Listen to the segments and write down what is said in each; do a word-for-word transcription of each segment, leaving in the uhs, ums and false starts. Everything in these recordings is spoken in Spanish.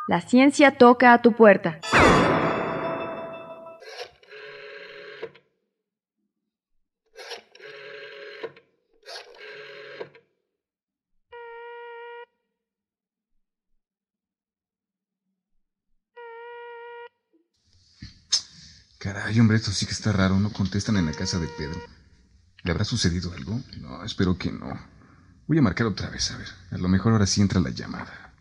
La ciencia toca a tu puerta. Caray, hombre, esto sí que está raro. No contestan en la casa de Pedro. ¿Le habrá sucedido algo? No, espero que no. Voy a marcar otra vez, a ver. A lo mejor ahora sí entra la llamada.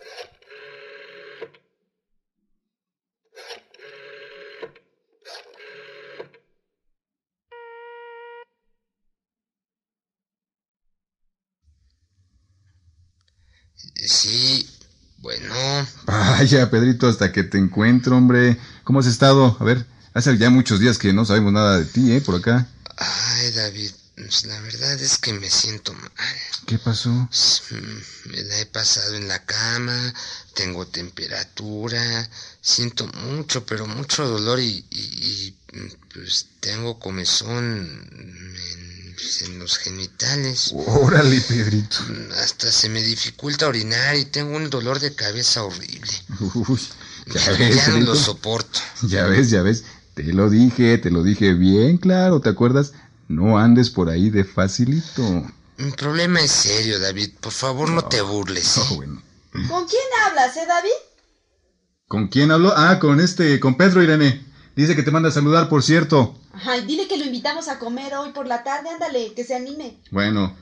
Sí, bueno. Vaya, Pedrito, hasta que te encuentro, hombre. ¿Cómo has estado? A ver, hace ya muchos días que no sabemos nada de ti, ¿eh? Por acá. Ay, David, pues la verdad es que me siento mal. ¿Qué pasó? Me la he pasado en la cama, tengo temperatura, siento mucho, pero mucho dolor y, y, y pues tengo comezón en, pues, en los genitales. Órale, Pedrito. Hasta se me dificulta orinar y tengo un dolor de cabeza horrible. Uy, ya Ya, ves, ya no Pedrito. lo soporto. Ya ves, ya ves. Te lo dije, te lo dije bien claro, ¿te acuerdas? No andes por ahí de facilito. Mi problema es serio, David. Por favor, no, no te burles. No, bueno. ¿Con quién hablas, eh, David? ¿Con quién habló? Ah, con este, con Pedro, Irene. Dice que te manda a saludar, por cierto. Ay, dile que lo invitamos a comer hoy por la tarde, ándale, que se anime. Bueno.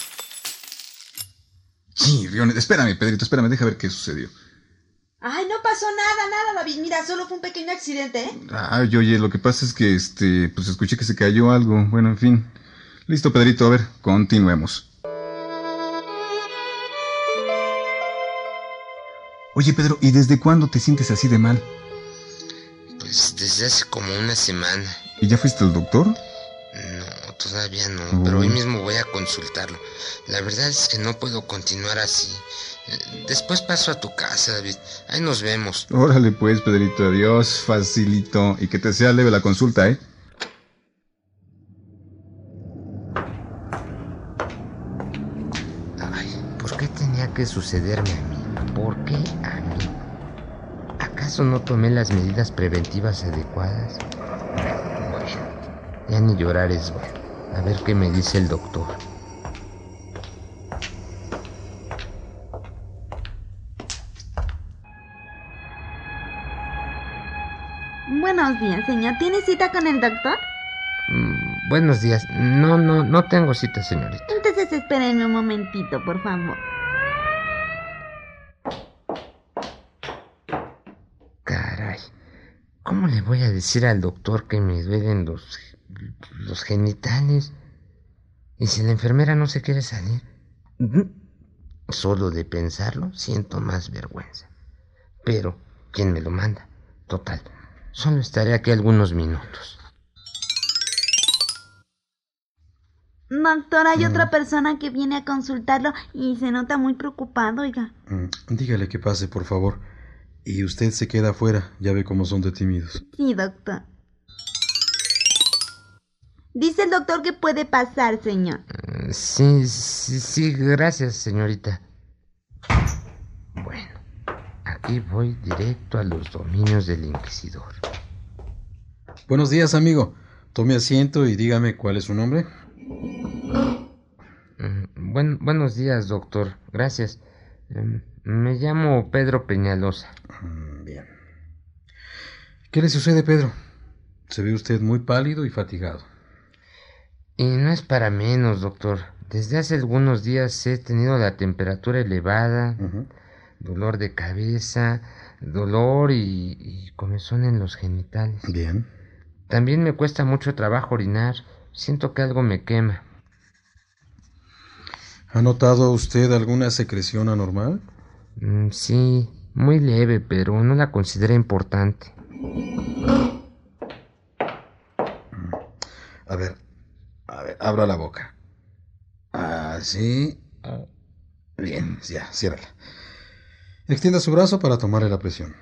Sí, Riones, espérame, Pedrito, espérame, deja ver qué sucedió. Ay, no pasó nada, nada, David. Mira, solo fue un pequeño accidente, ¿eh? Ay, oye, lo que pasa es que, este, pues escuché que se cayó algo. Bueno, en fin. Listo, Pedrito, a ver, continuemos. Oye, Pedro, ¿y desde cuándo te sientes así de mal? Pues desde hace como una semana. ¿Y ya fuiste al doctor? No, todavía no, uh. pero hoy mismo voy a consultarlo. La verdad es que no puedo continuar así. Después paso a tu casa, David. Ahí nos vemos. Órale pues, Pedrito, adiós, facilito. Y que te sea leve la consulta, ¿eh? Ay, ¿por qué tenía que sucederme a mí? ¿Por qué a mí? ¿Acaso no tomé las medidas preventivas adecuadas? Bueno, ya ni llorar es bueno. A ver qué me dice el doctor. Buenos días, señor. ¿Tiene cita con el doctor? Mm, buenos días. No, no, no tengo cita, señorita. Entonces espérenme un momentito, por favor. Caray. ¿Cómo le voy a decir al doctor que me duelen los, los genitales? ¿Y si la enfermera no se quiere salir? Solo de pensarlo siento más vergüenza. Pero, ¿quién me lo manda? Total. Solo estaré aquí algunos minutos. Doctor, hay mm. otra persona que viene a consultarlo y se nota muy preocupado, oiga. Mm, dígale que pase, por favor. Y usted se queda afuera, ya ve cómo son de tímidos. Sí, doctor. Dice el doctor que puede pasar, señor. Uh, sí, sí, sí, gracias, señorita. Bueno. Aquí voy directo a los dominios del inquisidor. Buenos días, amigo. Tome asiento y dígame cuál es su nombre. Mm, buen, buenos días, doctor. Gracias. Mm, me llamo Pedro Peñalosa. Mm, bien. ¿Qué le sucede, Pedro? Se ve usted muy pálido y fatigado. Y no es para menos, doctor. Desde hace algunos días he tenido la temperatura elevada. Uh-huh. Dolor de cabeza, dolor y, y comezón en los genitales. Bien. También me cuesta mucho trabajo orinar. Siento que algo me quema. ¿Ha notado usted alguna secreción anormal? Mm, sí, muy leve, pero no la considero importante. A ver, a ver, abra la boca. Así. Bien, ya, ciérrala. Extienda su brazo para tomarle la presión.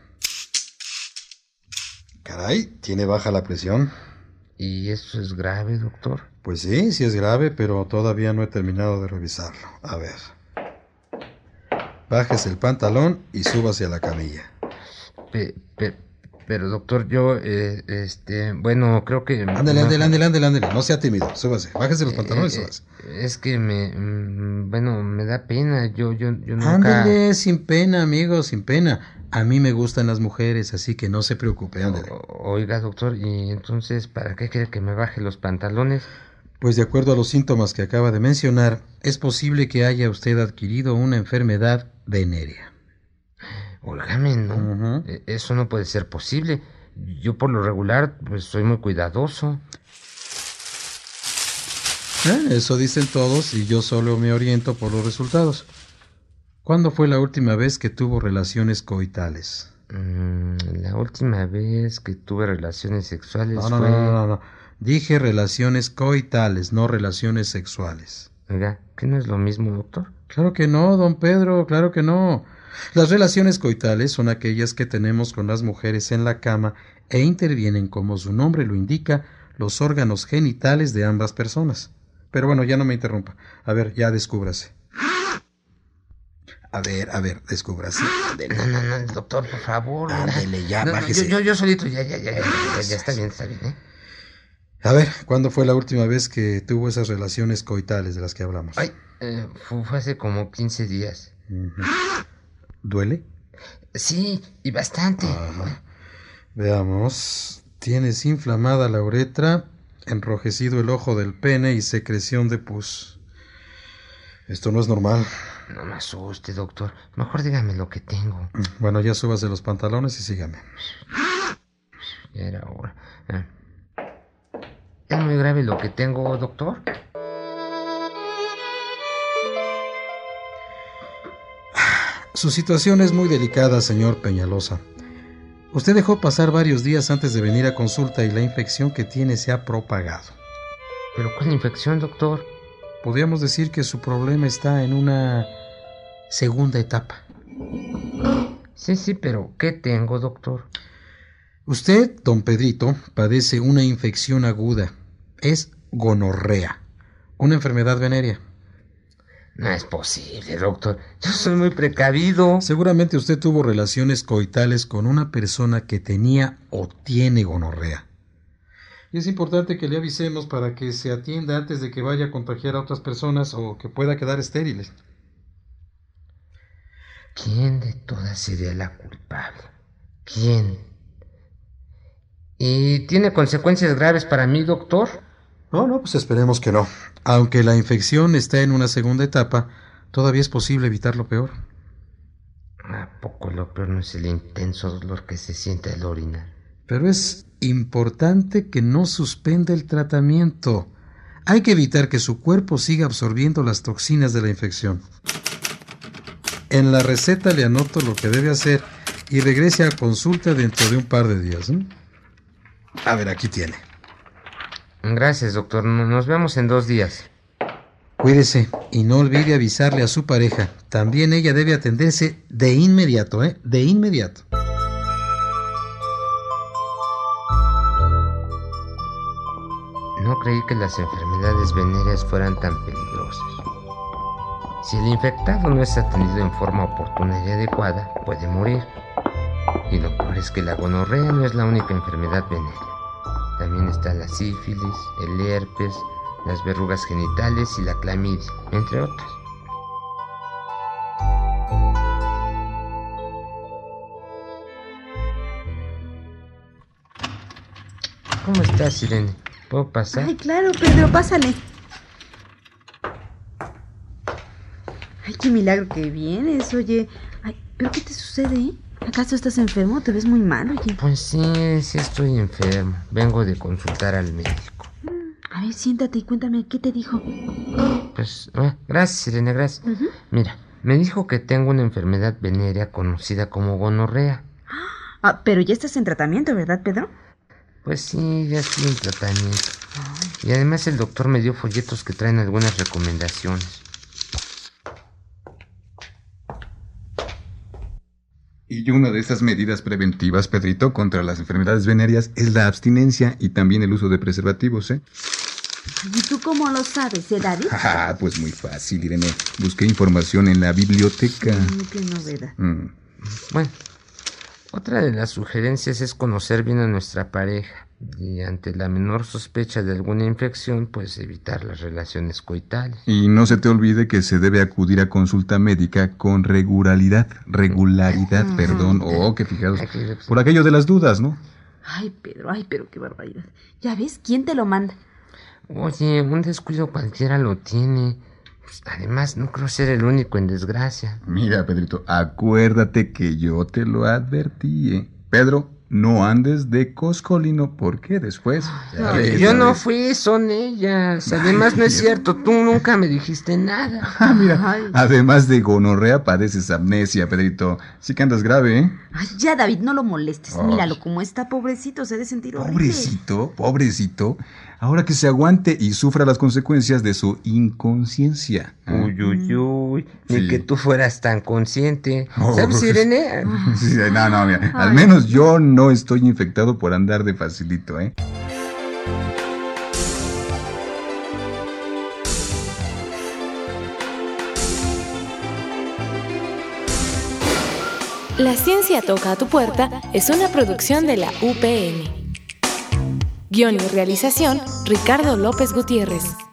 Caray, tiene baja la presión. ¿Y eso es grave, doctor? Pues sí, sí es grave, pero todavía no he terminado de revisarlo. A ver. Bájese el pantalón y súbase a la camilla. Pe, pe, pero doctor, yo, eh, este, bueno, creo que... Ándale, no, ándale, ándale, ándale, ándale, no sea tímido, súbase, bájese los pantalones, eh, súbase. Es que me, mm, bueno, me da pena, yo, yo, yo nunca... Ándale, sin pena, amigo, sin pena. A mí me gustan las mujeres, así que no se preocupe, ándale. O- Oiga, doctor, y entonces, ¿para qué quiere que me baje los pantalones? Pues de acuerdo a los síntomas que acaba de mencionar, es posible que haya usted adquirido una enfermedad venérea. Óigame, no, Ujú. eh, eso no puede ser posible. Yo por lo regular, pues soy muy cuidadoso. Eh, Eso dicen todos y yo solo me oriento por los resultados. ¿Cuándo fue la última vez que tuvo relaciones coitales? Mm, la última vez que tuve relaciones sexuales No, no, fue... no, no, no, no. Dije relaciones coitales, no relaciones sexuales. Oiga, ¿qué no es lo mismo, doctor? Claro que no, don Pedro, claro que no. Las relaciones coitales son aquellas que tenemos con las mujeres en la cama e intervienen, como su nombre lo indica, los órganos genitales de ambas personas. Pero bueno, ya no me interrumpa. A ver, ya descúbrase. A ver, a ver, descúbrase. No, no, no, doctor, por favor. Ándele, ya, No, no, bájese. yo, yo, yo solito, ya, ya, ya, ya, ya, ya está bien, está bien, ¿eh? A ver, ¿cuándo fue la última vez que tuvo esas relaciones coitales de las que hablamos? Ay, eh, fue, fue hace como quince días. Ujú. ¿Duele? Sí, y bastante. Ajá. Veamos. Tienes inflamada la uretra, enrojecido el ojo del pene y secreción de pus. Esto no es normal. No me asuste, doctor. Mejor dígame lo que tengo. Bueno, ya súbase los pantalones y sígame. Ya era hora. Ah. ¿Es muy grave lo que tengo, doctor? Su situación es muy delicada, señor Peñalosa. Usted dejó pasar varios días antes de venir a consulta y la infección que tiene se ha propagado. ¿Pero cuál infección, doctor? Podríamos decir que su problema está en una segunda etapa. Sí, sí, pero ¿qué tengo, doctor? Usted, don Pedrito, padece una infección aguda. Es gonorrea, una enfermedad venérea. No es posible, doctor. Yo soy muy precavido. Seguramente usted tuvo relaciones coitales con una persona que tenía o tiene gonorrea. Y es importante que le avisemos para que se atienda antes de que vaya a contagiar a otras personas o que pueda quedar estéril. ¿Quién de todas sería la culpable? ¿Quién? ¿Y tiene consecuencias graves para mí, doctor? No, no, pues esperemos que no. Aunque la infección está en una segunda etapa, todavía es posible evitar lo peor. ¿A poco lo peor no es el intenso dolor que se siente al orinar? Pero es importante que no suspenda el tratamiento. Hay que evitar que su cuerpo siga absorbiendo las toxinas de la infección. En la receta le anoto lo que debe hacer y regrese a consulta dentro de un par de días, ¿eh? A ver, aquí tiene. Gracias, doctor. Nos vemos en dos días. Cuídese y no olvide avisarle a su pareja. También ella debe atenderse de inmediato, ¿eh? De inmediato. No creí que las enfermedades venéreas fueran tan peligrosas. Si el infectado no es atendido en forma oportuna y adecuada, puede morir. Y lo peor es que la gonorrea no es la única enfermedad venérea. También está la sífilis, el herpes, las verrugas genitales y la clamidia, entre otras. ¿Cómo estás, Irene? ¿Puedo pasar? Ay, claro, Pedro, pásale. Ay, qué milagro que vienes, oye. Ay, ¿pero qué te sucede, eh? ¿Acaso estás enfermo? Te ves muy mal, oye. Pues sí, sí estoy enfermo. Vengo de consultar al médico. A ver, siéntate y cuéntame, ¿qué te dijo? Pues, eh, gracias, Irene, gracias. Uh-huh. Mira, me dijo que tengo una enfermedad venérea conocida como gonorrea. Ah, pero ya estás en tratamiento, ¿verdad, Pedro? Pues sí, ya estoy en tratamiento. Y además el doctor me dio folletos que traen algunas recomendaciones. Y una de estas medidas preventivas, Pedrito, contra las enfermedades venéreas es la abstinencia y también el uso de preservativos, ¿eh? ¿Y tú cómo lo sabes, eh, David? Ah, pues muy fácil, Irene. Busqué información en la biblioteca. Mm, qué novedad. Mm. Bueno, Otra de las sugerencias es conocer bien a nuestra pareja y ante la menor sospecha de alguna infección, pues evitar las relaciones coitales. Y no se te olvide que se debe acudir a consulta médica con regularidad, regularidad, perdón, o oh, que fijaros, por aquello de las dudas, ¿no? Ay, Pedro, ay, pero qué barbaridad. Ya ves, ¿quién te lo manda? Oye, un descuido cualquiera lo tiene. Pues, además, no creo ser el único en desgracia. Mira, Pedrito, acuérdate que yo te lo advertí, ¿eh? Pedro, no andes de coscolino, porque después... No, ves, yo no fui, son ellas. Además, no es cierto, tú nunca me dijiste nada. Ah, mira, ay. Además de gonorrea, padeces amnesia, Pedrito. Sí que andas grave, ¿eh? Ay, ya, David, no lo molestes. Oh. Míralo, como está pobrecito, se ha de sentir horrible. Pobrecito, pobrecito. Ahora que se aguante y sufra las consecuencias de su inconsciencia. Uy, uy, uy. Sí. Ni que tú fueras tan consciente. Oh, ¿sabes, Irene? Sí, no, no, mira. Ay. Al menos yo no estoy infectado por andar de facilito, ¿eh? La Ciencia Toca a tu Puerta es una producción de la U P N. Guión y realización, Ricardo López Gutiérrez.